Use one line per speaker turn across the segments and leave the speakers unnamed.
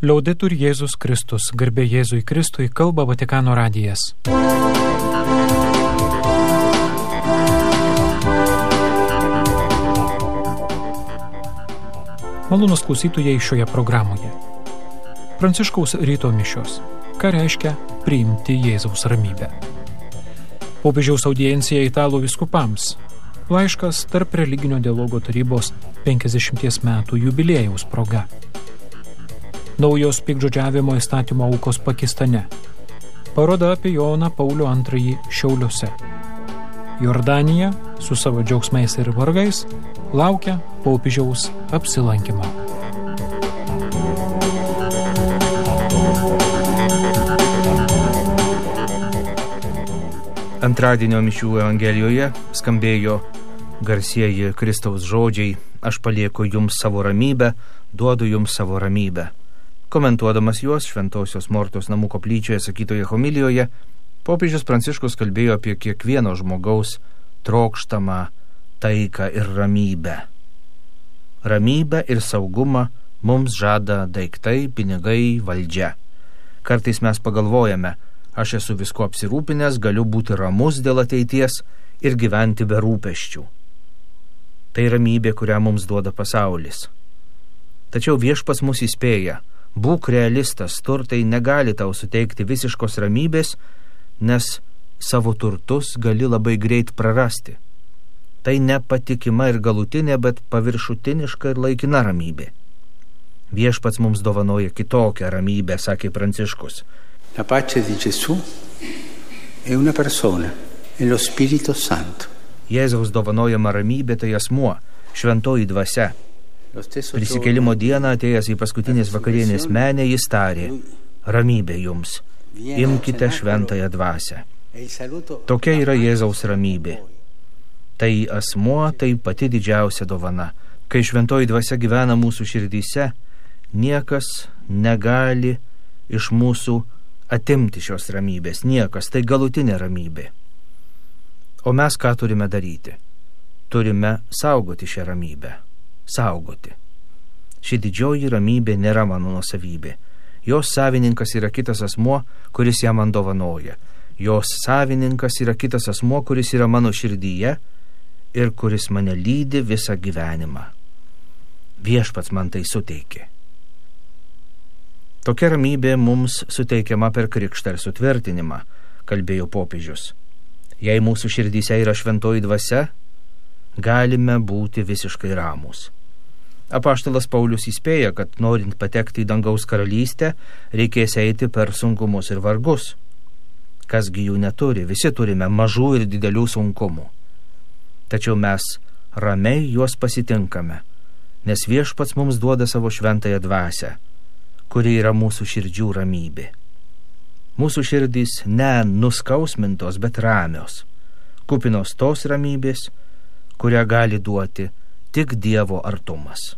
Liaudetur Jėzus Kristus, garbė Jėzui Kristui, kalba Vatikano radijas. Malonūs klausytojai šioje programoje. Pranciškaus ryto mišios. Ką reiškia priimti Jėzaus ramybę? Popiežiaus audiencija italų vyskupams. Laiškas tarp religinio dialogo tarybos 50 metų jubiliejaus proga. Naujos piktžodžiavimo įstatymo aukos Pakistane. Paroda apie Joną Paulių II Šiauliuose. Jordanija su savo džiaugsmais ir vargais laukia popiežiaus apsilankymą.
Antradienio mišių evangelijoje skambėjo garsieji Kristaus žodžiai: aš palieku jums savo ramybę, duodu jums savo ramybę. Komentuodamas juos Šventosios Mortos namų koplyčioje sakytoje homilijoje, popiežius Pranciškus kalbėjo apie kiekvieno žmogaus trokštamą taiką ir ramybę. Ramybę ir saugumą mums žada daiktai, pinigai, valdžia. Kartais mes pagalvojame: aš esu viskuo apsirūpinęs, galiu būti ramus dėl ateities ir gyventi be rūpesčių. Tai ramybė, kurią mums duoda pasaulis. Tačiau viešpats mus įspėja: būk realistas, turtai negali tau suteikti visiškos ramybės, nes savo turtus gali labai greit prarasti. Tai nepatikima ir galutinė, bet paviršutiniška ir laikina ramybė. Viešpats mums dovanoja kitokią ramybę, sakė Pranciškus.
La pace di Gesù è una persona, è lo Spirito Santo.
Jėzaus dovanojama ramybė tai asmuo, šventoji dvasia. Prisikėlimo dieną atėjęs į paskutinės vakarienės menę, jis tarė: ramybė jums, imkite šventąją dvasią. Tokia yra Jėzaus ramybė. Tai asmuo, tai pati didžiausia dovana. Kai šventoji dvasia gyvena mūsų širdyse, niekas negali iš mūsų atimti šios ramybės, niekas, tai galutinė ramybė. O mes ką turime daryti? Turime saugoti šią ramybę. Saugoti. Ši didžioji ramybė nėra mano nuosavybė. Jos savininkas yra kitas asmuo, kuris ją man dovanoja. Jos savininkas yra kitas asmuo, kuris yra mano širdyje ir kuris mane lydi visą gyvenimą. Viešpats man tai suteikė. Tokia ramybė mums suteikiama per krikštą ir sutvirtinimą, kalbėjo popiežius. Jei mūsų širdyse yra šventoji dvasia, galime būti visiškai ramūs. Apaštalas Paulius įspėja, kad norint patekti į dangaus karalystę, reikės eiti per sunkumus ir vargus. Kasgi jų neturi, visi turime mažų ir didelių sunkumų. Tačiau mes ramiai juos pasitinkame, nes viešpats mums duoda savo šventąją dvasią, kuri yra mūsų širdžių ramybė. Mūsų širdys ne nuskausmintos, bet ramios, kupinos tos ramybės, kurią gali duoti tik Dievo artumas.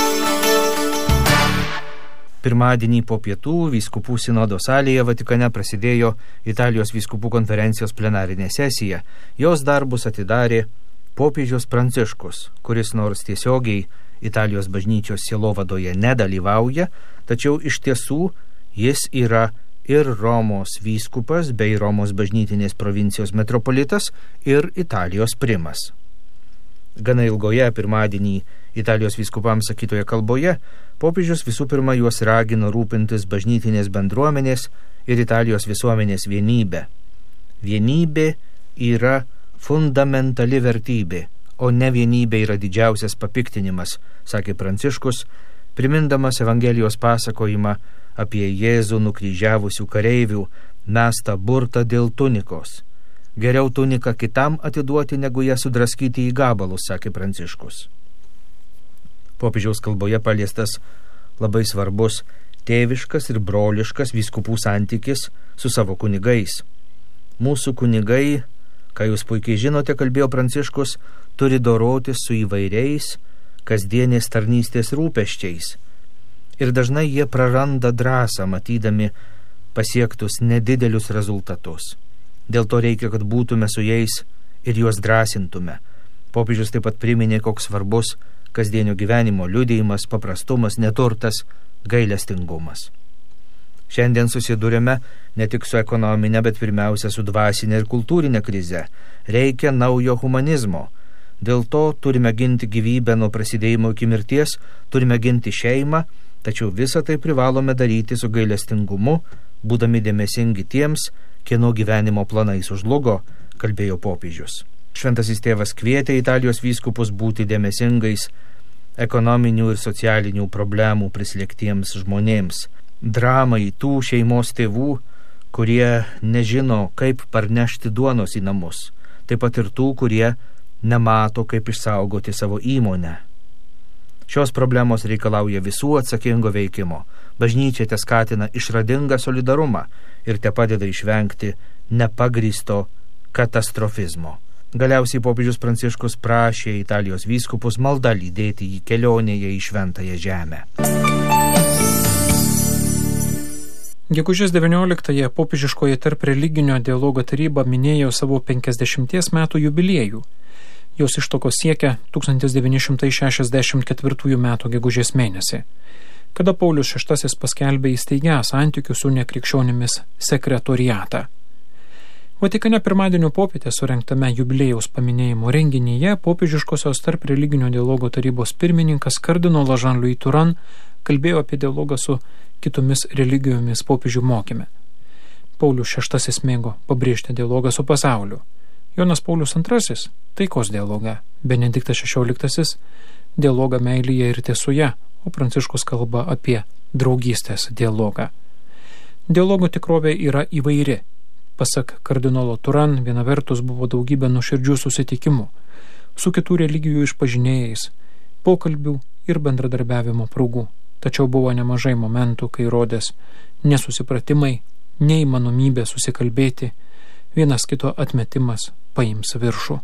Pirmadienį po pietų vyskupų sinodo salėje Vatikane prasidėjo Italijos vyskupų konferencijos plenarinė sesija. Jos darbus atidarė popiežius Pranciškus, kuris nors tiesiogiai Italijos bažnyčios sielovadoje nedalyvauja, tačiau iš tiesų jis yra ir Romos vyskupas bei Romos bažnytinės provincijos metropolitas ir Italijos primas. Gana ilgoje pirmadienį Italijos vyskupams sakytoje kalboje popiežius visų pirma juos ragino rūpintis bažnytinės bendruomenės ir Italijos visuomenės vienybę. Vienybė yra fundamentali vertybė, o ne vienybė yra didžiausias papiktinimas, sakė Pranciškus, primindamas Evangelijos pasakojimą apie Jėzų nukryžiavusių kareivių mestą burtą dėl tunikos. Geriau tuniką kitam atiduoti, negu ją sudraskyti į gabalus, sakė Pranciškus. Popiežiaus kalboje paliestas labai svarbus tėviškas ir broliškas vyskupų santykis su savo kunigais. Mūsų kunigai, ką jūs puikiai žinote, kalbėjo Pranciškus, turi dorotis su įvairiais kasdienės tarnystės rūpesčiais. Ir dažnai jie praranda drąsą, matydami pasiektus nedidelius rezultatus. Dėl to reikia, kad būtume su jais ir juos drąsintume. Popiežius taip pat priminė, koks svarbus kasdienio gyvenimo liudijimas, paprastumas, neturtas, gailestingumas. Šiandien susidurime ne tik su ekonominė, bet pirmiausia su dvasinė ir kultūrinė krize. Reikia naujo humanizmo. Dėl to turime ginti gyvybę nuo prasidėjimo iki mirties, turime ginti šeimą, tačiau visą tai privalome daryti su gailestingumu, būdami dėmesingi tiems, kieno gyvenimo planai sužlugo, kalbėjo popiežius. Šventasis tėvas kvietė Italijos vyskupus būti dėmesingais ekonominių ir socialinių problemų prislėgtiems žmonėms, dramai tų šeimos tėvų, kurie nežino, kaip parnešti duonos į namus, taip pat ir tų, kurie nemato, kaip išsaugoti savo įmonę. Šios problemos reikalauja visų atsakingo veikimo. Bažnyčia te skatina išradingą solidarumą ir te padeda išvengti nepagrįsto katastrofizmo. Galiausiai popiežius Pranciškus prašė Italijos vyskupus malda lydėti jį kelionėje į šventąją žemę.
Gegužės 19-ąją popiežiškoje tarp religinio dialogo taryba minėjo savo 50 metų jubiliejų. Jos ištokos siekia 1964 metų gegužės mėnesį, kada Paulius VI paskelbė įsteigęs santykių su nekrikščionimis sekretoriatą. Vatikane pirmadienio popietę surengtame jubiliejaus paminėjimo renginyje popiežiškosios tarp religinio dialogo tarybos pirmininkas kardinolas Jean-Louis Turan kalbėjo apie dialogą su kitomis religijomis popiežių mokyme. Paulius VI mėgo pabrėžti dialogą su pasauliu. Jonas Paulius II taikos dialogą, Benediktas XVI dialogą meilėje ir tiesoje, o Pranciškus kalba apie draugystės dialogą. Dialogo tikrovė yra įvairi. Pasak kardinolo Turan, viena vertus buvo daugybė nuoširdžių susitikimų su kitų religijų išpažinėjais, pokalbių ir bendradarbiavimo progų. Tačiau buvo nemažai momentų, kai rodės nesusipratimai, neįmanomybė susikalbėti, vienas kito atmetimas paims viršų.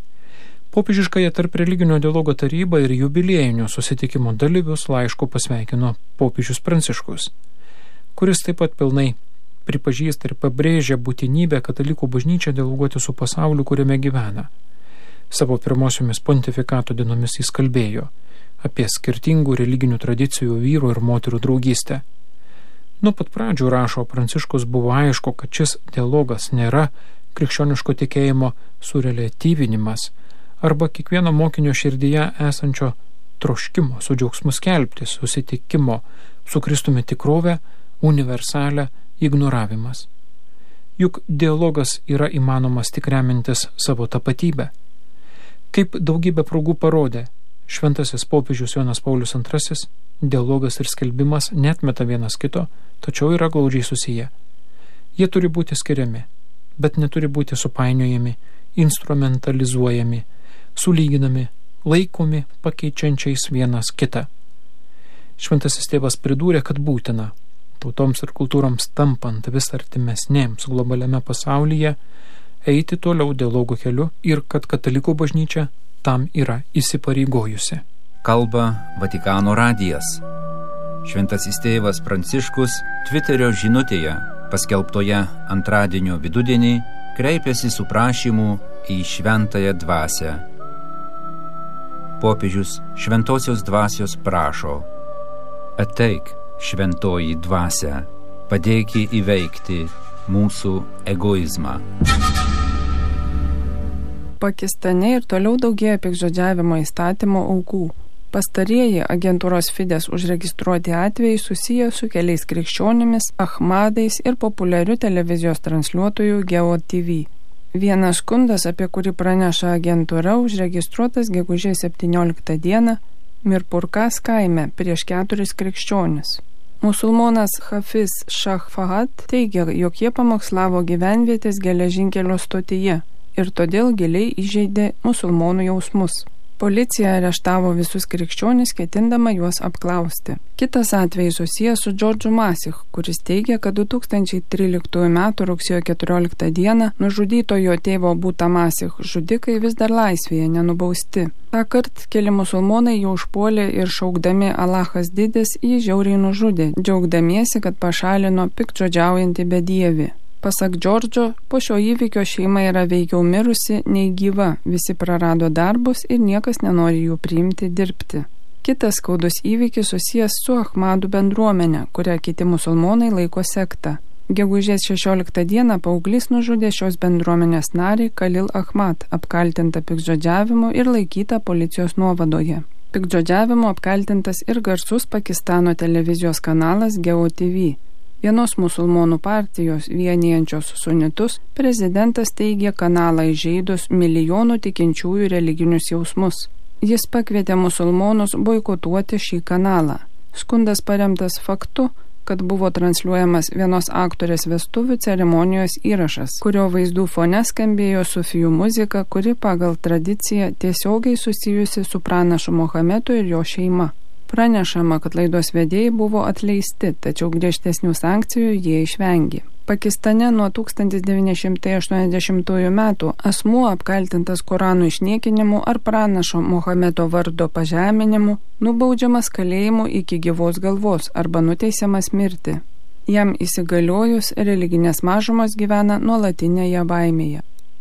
Popiežiškąją tarp religinio dialogo tarybą ir jubiliejinio susitikimo dalyvius laišku pasveikino popiežius Pranciškus, kuris taip pat pilnai pripažįsta ir pabrėžia būtinybę katalikų bažnyčią dialoguoti su pasauliu, kuriame gyvena. Savo pirmosiomis pontifikato dienomis jis kalbėjo apie skirtingų religinių tradicijų vyrų ir moterų draugystę. Nuo pat pradžių, rašo Pranciškus, buvo aišku, kad šis dialogas nėra krikščioniško tikėjimo sureliatyvinimas arba kiekvieno mokinio širdyje esančio troškimo su džiaugsmu skelbti susitikimo su Kristumi tikrovę universalę ignoravimas. Juk dialogas yra įmanomas tik remintis savo tapatybę. Kaip daugybė progų parodė, šventasis popiežius Jonas Paulius II, dialogas ir skelbimas neatmeta vienas kito, tačiau yra glaudžiai susiję. Jie turi būti skiriami, bet neturi būti supainiojami, instrumentalizuojami, sulyginami, laikomi pakeičiančiais vienas kitą. Šventasis tėvas pridūrė, kad būtina tautoms ir kultūroms tampant vis artimesnėms globaliame pasaulyje eiti toliau dialogo keliu ir kad katalikų bažnyčia tam yra įsipareigojusi.
Kalba Vatikano radijas. Šventasis tėvas Pranciškus Twitterio žinutėje, paskelbtoje antradienio vidudienį, kreipėsi su prašymu į šventąją dvasią. Popiežius šventosios dvasios prašo: ateik, šventoji dvasia, padėki įveikti mūsų egoizmą.
Pakistane ir toliau daugėja piktžodžiavimo įstatymo aukų. Pastarieji agentūros Fides užregistruoti atvejai susiję su keliais krikščionimis, ahmadais ir populiariu televizijos transliuotoju Geo TV. Vienas skundas, apie kurį praneša agentūra, užregistruotas gegužės 17 dieną Mirpurkas kaime prieš 4 krikščionis. Musulmonas Hafiz Shah Fahad teigia, jog jie pamokslavo gyvenvietės geležinkelio stotyje ir todėl giliai įžeidė musulmonų jausmus. Policija areštavo visus krikščionis, ketindama juos apklausti. Kitas atvejis susijęs su Džordžu Masih, kuris teigia, kad 2013 m. rugsėjo 14 d. nužudytojo tėvo Buta Masih žudikai vis dar laisvėje, nenubausti. Tąkart keli musulmonai jau užpuolė ir šaukdami Alachas didis jį žiauriai nužudė, džiaugdamiesi, kad pašalino piktžodžiaujantį bedievį. Pasak Džordžo, po šio įvykio šeima yra veikiau mirusi nei gyva, visi prarado darbus ir niekas nenori jų priimti dirbti. Kitas skaudus įvykis susijęs su Ahmadų bendruomenė, kurią kiti musulmonai laiko sekta. Gegužės 16 dieną paauglys nužudė šios bendruomenės narį Khalil Ahmad, apkaltinta piktžodžiavimu ir laikyta policijos nuovadoje. Piktžodžiavimu apkaltintas ir garsus Pakistano televizijos kanalas Geo TV. Vienos musulmonų partijos vienijančios sunitus prezidentas teigė kanalą įžeidus milijonų tikinčiųjų religinius jausmus. Jis pakvietė musulmonus boikotuoti šį kanalą. Skundas paremtas faktu, kad buvo transliuojamas vienos aktorės vestuvių ceremonijos įrašas, kurio vaizdų fone skambėjo sufijų muzika, kuri pagal tradiciją tiesiogiai susijusi su pranašu Mohamedu ir jo šeima. Pranešama, kad laidos vedėjai buvo atleisti, tačiau griežtesnių sankcijų jie išvengė. Pakistane nuo 1980 metų asmuo apkaltintas Korano išniekinimu ar pranašo Mohamedo vardo pažeminimu nubaudžiamas kalėjimu iki gyvos galvos arba nuteisiamas mirti. Jam įsigaliojus religinės mažumos gyvena nuolatinėje baimėje.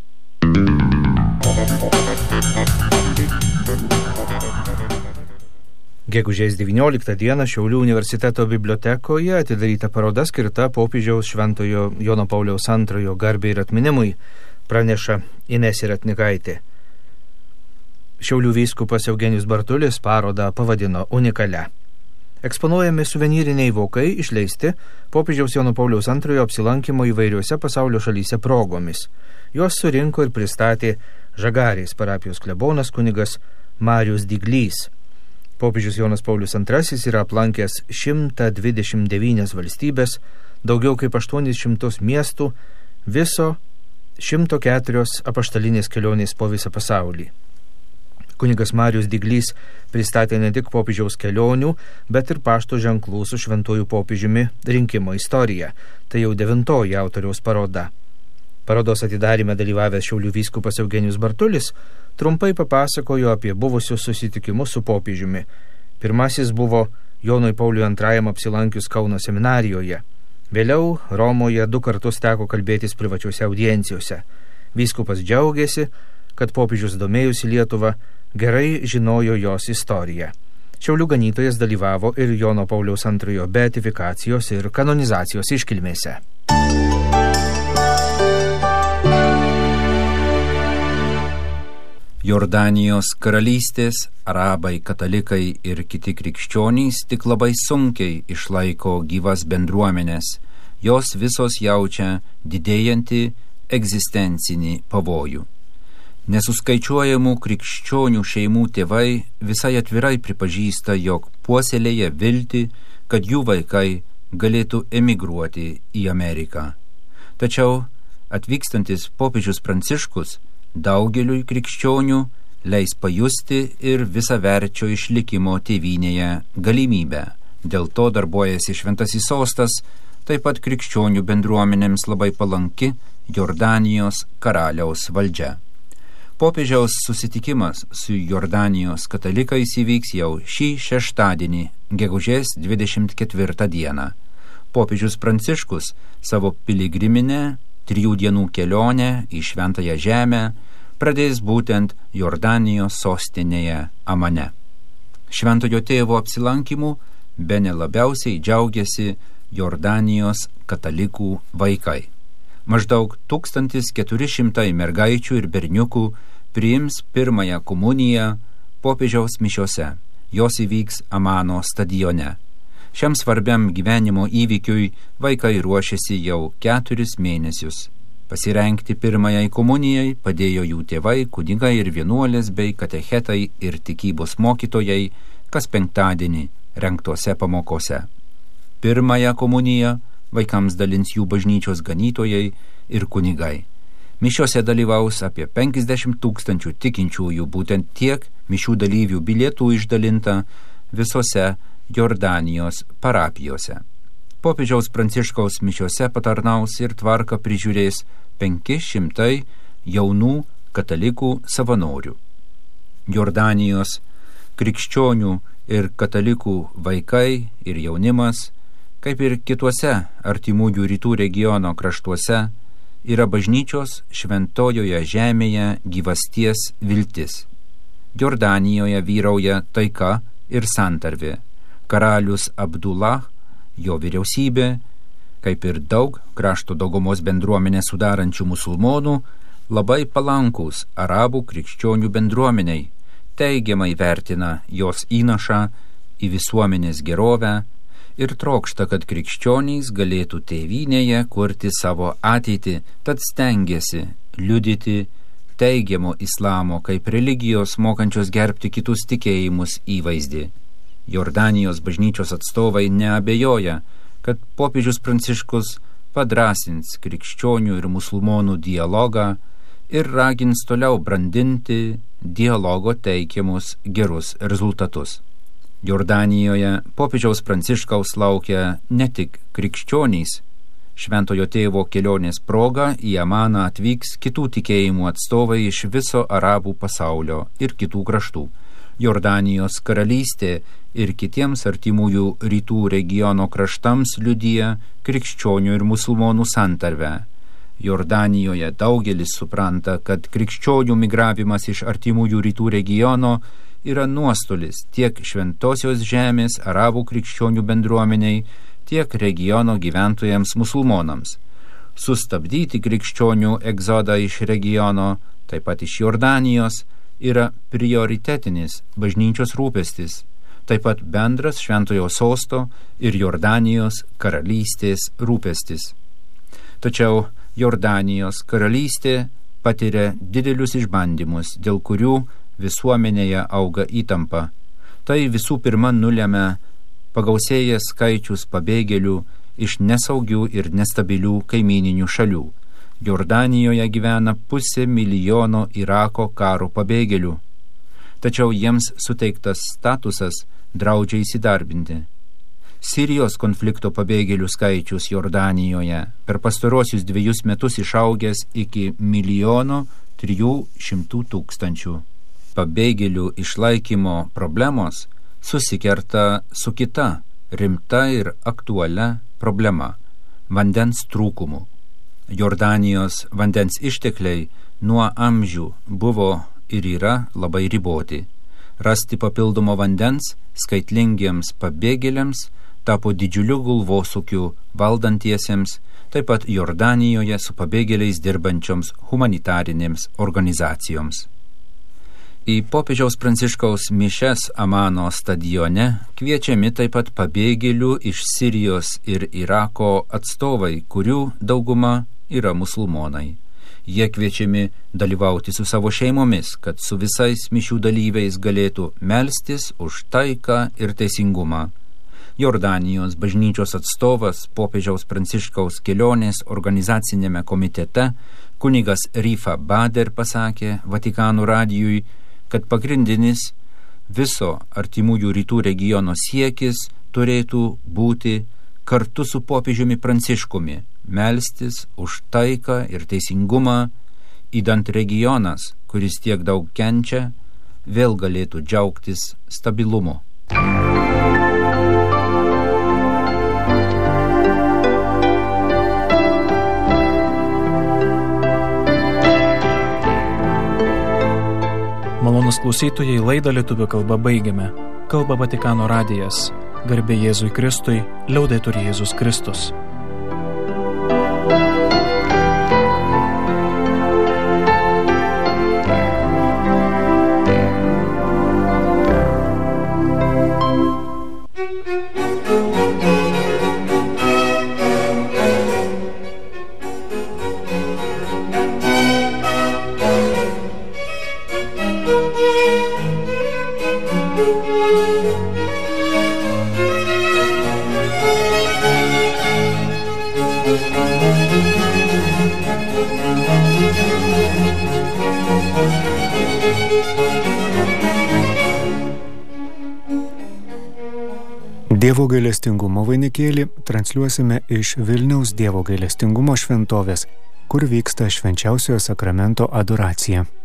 Gegužės 19 dieną Šiaulių universiteto bibliotekoje atidaryta paroda skirta popiežiaus Šventojo Jono Pauliaus II garbei ir atminimui, praneša Inesė Ratnikaitė. Šiaulių vyskupas Eugenijus Bartulis parodą pavadino unikalia. Eksponuojami suvenyriniai vokai išleisti popiežiaus Jono Pauliaus II apsilankymo įvairiuose pasaulio šalyse progomis. Juos surinko ir pristatė Žagarės parapijos klebonas kunigas Marijus Diglys. Popiežius Jonas Paulius II yra aplankęs 129 valstybės, daugiau kaip 800 miestų, viso 104 apaštalinės kelionės po visą pasaulį. Kunigas Marijus Diglys pristatė ne tik popiežiaus kelionių, bet ir pašto ženklų su šventuoju popiežiumi rinkimo istoriją. Tai jau 9 autoriaus paroda. Parodos atidaryme dalyvavęs Šiaulių vyskupas Eugenijus Bartulis trumpai papasakojo apie buvusius susitikimus su popiežiumi. Pirmasis buvo Jonui Pauliui II apsilankius Kauno seminarijoje. Vėliau Romoje 2 kartus teko kalbėtis privačiuose audiencijose. Vyskupas džiaugiasi, kad popiežius domėjusi Lietuvą, gerai žinojo jos istoriją. Šiaulių ganytojas dalyvavo ir Jono Pauliaus II beatifikacijos ir kanonizacijos iškilmėse.
Jordanijos karalystės, arabai, katalikai ir kiti krikščionys tik labai sunkiai išlaiko gyvas bendruomenės. Jos visos jaučia didėjantį egzistencinį pavojų. Nesuskaičiuojamų krikščionių šeimų tėvai visai atvirai pripažįsta, jog puoselėja viltį, kad jų vaikai galėtų emigruoti į Ameriką. Tačiau atvykstantis popiežius Pranciškus daugeliui krikščionių leis pajusti ir visaverčio išlikimo tėvynėje galimybę. Dėl to darbuojasi Šventasis sostas, taip pat krikščionių bendruomenėms labai palanki Jordanijos karaliaus valdžia. Popiežiaus susitikimas su Jordanijos katalikais įvyks jau šį šeštadienį, gegužės 24 dieną. Popiežius Pranciškus savo piligriminę 3 dienų kelionę į Šventąją žemę pradės būtent Jordanijos sostinėje Amane. Šventojo tėvo apsilankimu bene labiausiai džiaugiasi Jordanijos katalikų vaikai. Maždaug 1400 mergaičių ir berniukų priims pirmąją komuniją popiežiaus mišiose. Jos įvyks Amano stadione. Šiam svarbiam gyvenimo įvykiui vaikai ruošiasi jau 4 mėnesius. Pasirengti pirmajai komunijai padėjo jų tėvai, kunigai ir vienuolės bei katechetai ir tikybos mokytojai kas penktadienį rengtose pamokose. Pirmąją komuniją vaikams dalins jų bažnyčios ganytojai ir kunigai. Mišiose dalyvaus apie 50 000 tikinčiųjų, būtent tiek mišių dalyvių bilietų išdalinta visose Jordanijos parapijose. Popiežiaus Pranciškaus mišiose patarnaus ir tvarką prižiūrės 500 jaunų katalikų savanorių. Jordanijos krikščionių ir katalikų vaikai ir jaunimas Kaip ir kituose artimųjų rytų regiono kraštuose, yra bažnyčios šventojoje žemėje gyvasties viltis. Jordanijoje vyrauja taika ir santarvė. Karalius Abdullah, jo vyriausybė, kaip ir daug krašto daugumos bendruomenę sudarančių musulmonų, labai palankus arabų krikščionių bendruomeniai, teigiamai vertina jos įnašą į visuomenės gerovę ir trokšta, kad krikščionys galėtų tėvynėje kurti savo ateitį, tad stengiasi liudyti teigiamo islamo kaip religijos mokančios gerbti kitus tikėjimus įvaizdį. Jordanijos bažnyčios atstovai neabejoja, kad popiežius Pranciškus padrąsins krikščionių ir musulmonų dialogą ir ragins toliau brandinti dialogo teikiamus gerus rezultatus. Jordanijoje popiežiaus Pranciškaus laukia ne tik krikščionys. Šventojo tėvo kelionės proga į Amaną atvyks kitų tikėjimų atstovai iš viso arabų pasaulio ir kitų kraštų. Jordanijos karalystė ir kitiems artimųjų rytų regiono kraštams liudija krikščionių ir musulmonų santarvę. Jordanijoje daugelis supranta, kad krikščionių migravimas iš artimųjų rytų regiono yra nuostolis tiek šventosios žemės arabų krikščionių bendruomeniai, tiek regiono gyventojams musulmonams. Sustabdyti krikščionių egzodą iš regiono, taip pat iš Jordanijos, yra prioritetinis bažnyčios rūpestis, taip pat bendras šventojo sosto ir Jordanijos karalystės rūpestis. Tačiau Jordanijos karalystė patiria didelius išbandymus, dėl kurių visuomenėje auga įtampa. Tai visų pirma nulemia pagausėjęs skaičius pabėgėlių iš nesaugių ir nestabilių kaimyninių šalių. Jordanijoje gyvena 500 000 Irako karo pabėgėlių, tačiau jiems suteiktas statusas draudžia įsidarbinti. Sirijos konflikto pabėgėlių skaičius Jordanijoje per pastarosius 2 metus išaugęs iki 1 300 000. Pabėgėlių išlaikymo problemos susikerta su kita rimta ir aktualia problema – vandens trūkumu. Jordanijos vandens ištekliai nuo amžių buvo ir yra labai riboti. Rasti papildomo vandens skaitlingiems pabėgėliams tapo didžiuliu galvosūkiu valdantiesiems, taip pat Jordanijoje su pabėgėliais dirbančioms humanitarinėms organizacijoms. Į popiežiaus Pranciškaus mišias Amano stadione kviečiami taip pat pabėgėlių iš Sirijos ir Irako atstovai, kurių dauguma yra musulmonai. Jie kviečiami dalyvauti su savo šeimomis, kad su visais mišių dalyviais galėtų melstis už taiką ir teisingumą. Jordanijos bažnyčios atstovas popiežiaus Pranciškaus kelionės organizacinėme komitete kunigas Rifa Bader pasakė Vatikano radijui, kad pagrindinis viso artimųjų rytų regiono siekis turėtų būti kartu su popiežiumi Pranciškumi melstis už taiką ir teisingumą, idant regionas, kuris tiek daug kenčia, vėl galėtų džiaugtis stabilumu.
Malonus klausytojai, laidą lietuvių kalba baigiame. Kalba Vatikano radijas. Garbė Jėzui Kristui, liaudetur Jėzus Kristus.
Dievo gailestingumo vainikėlį transliuosime iš Vilniaus Dievo gailestingumo šventovės, kur vyksta švenčiausiojo sakramento adoracija.